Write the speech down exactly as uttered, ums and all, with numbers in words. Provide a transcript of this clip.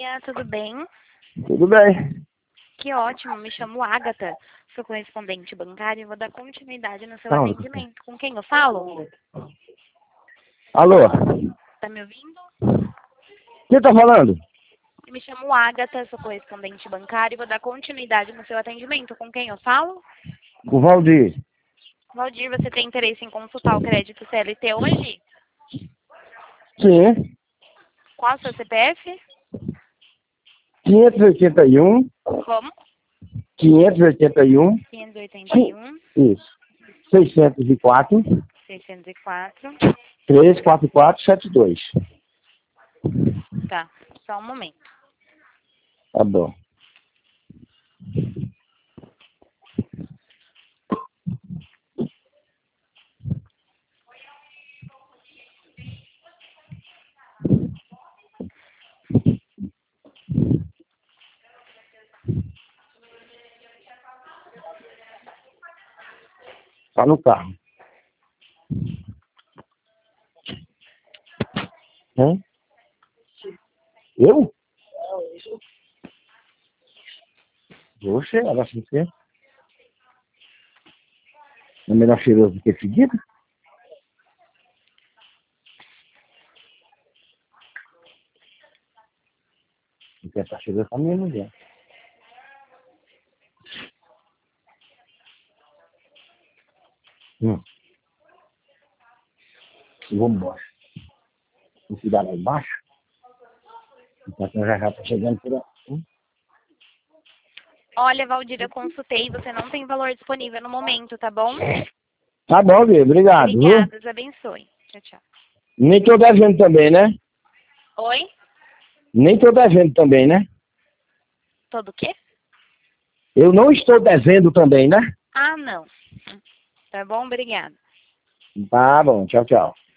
dia, tudo bem? Tudo bem. Que ótimo, me chamo Agatha, sou correspondente bancária e vou dar continuidade no seu Tá onde? atendimento. Com quem eu falo? Alô? Tá me ouvindo? Quem tá falando? Eu me chamo Agatha, sou correspondente bancária e vou dar continuidade no seu atendimento. Com quem eu falo? O Valdir. Valdir, você tem interesse em consultar o crédito C L T hoje? Sim. Qual é o seu C P F? quinhentos e oitenta e um. Como? quinhentos e oitenta e um. quinhentos e oitenta e um, Isso. seiscentos e quatro. seiscentos e quatro. trezentos e quarenta e quatro, setenta e dois. Tá, só um momento. Tá bom. Tá no carro. Hã? Eu? Você, ela assim que é. É melhor cheiroso do que fedido? Porque essa cheirosa tá minha mulher. Hum. Vamos embora. Vamos se dar lá embaixo. Então já já tá chegando por aí. Hum? Olha, Valdir, eu consultei, você não tem valor disponível no momento, tá bom? Tá bom, Bia. Obrigado, viu? Obrigada, Deus abençoe. Tchau, tchau. Nem tô devendo também, né? Oi? Nem tô devendo também, né? Todo o quê? Eu não estou devendo também, né? Ah, não. Tá bom? Obrigada. Tá bom, tchau, tchau.